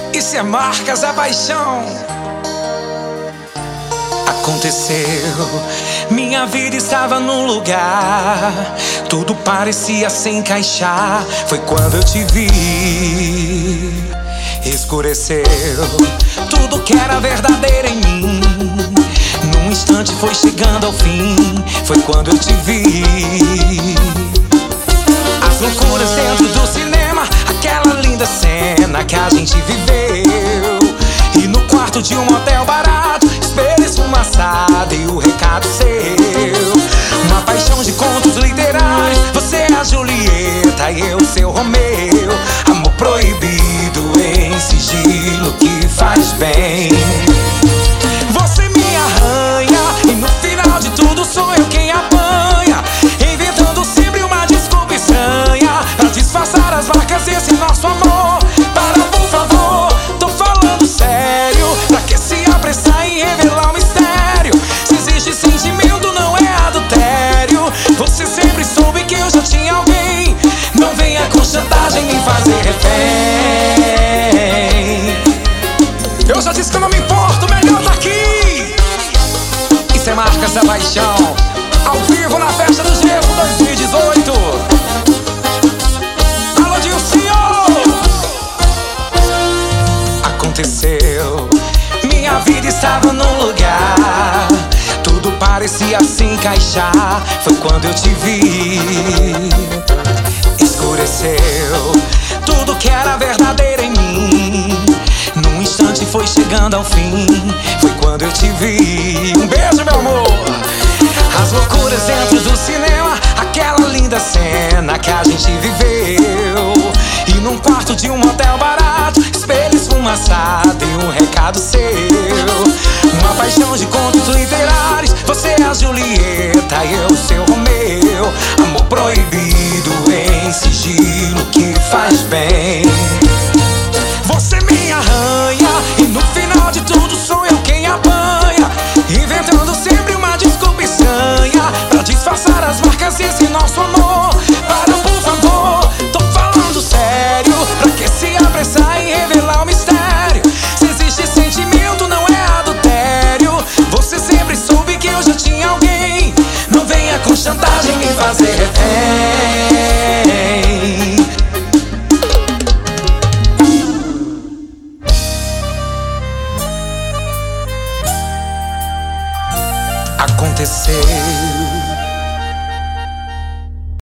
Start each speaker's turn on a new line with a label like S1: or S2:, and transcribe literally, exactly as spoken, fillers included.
S1: Isso é marcas da paixão. Aconteceu, minha vida estava num lugar, tudo parecia se encaixar. Foi quando eu te vi. Escureceu tudo que era verdadeiro em mim. Num instante foi chegando ao fim. Foi quando eu te vi. As loucuras dentro do cinema, aquela linda cena que a gente viveu. E no quarto de um hotel barato, espelho esfumaçado e o recado seu. Uma paixão de contos literários, você é a Julieta e eu seu Romeu. Amor proibido em sigilo que faz bem. Você me arranha e no final de tudo sou eu quem apanha, inventando sempre uma desculpa estranha pra disfarçar as marcas desse nosso amor. Para, por favor, tô falando sério, pra que se apressar em revelar o mistério? Se existe sentimento não é adultério. Você sempre soube que eu já tinha alguém. Não venha com chantagem me fazer refém. Eu já disse que eu não me importo, melhor tá aqui. Isso é marcas da paixão, ao vivo na festa do Gelo dois mil e dezoito. Alô, Dilcinho! Aconteceu, minha vida estava num lugar, tudo parecia se encaixar. Foi quando eu te vi. Escureceu tudo que era verdadeiro em mim. Num instante foi chegando ao fim. Foi quando eu te vi. Um beijo, meu amor. As loucuras dentro do cinema, aquela linda cena que a gente viveu. E num quarto de um hotel barato, espelho esfumaçado e um recado seu. Uma paixão de contos literários, você é a Julieta e eu seu Romeu. Amor proibido em sigilo que faz bem. Você me arranha e no final de tudo sou eu quem apanha, inventando sempre uma desculpa estranha pra disfarçar as marcas desse nosso amor. Para, por favor, tô falando sério, pra que se apressar em revelar o mistério? Se existe sentimento não é adultério. Você sempre soube que eu já tinha alguém. Não venha com chantagem me fazer refém. Aconteceu,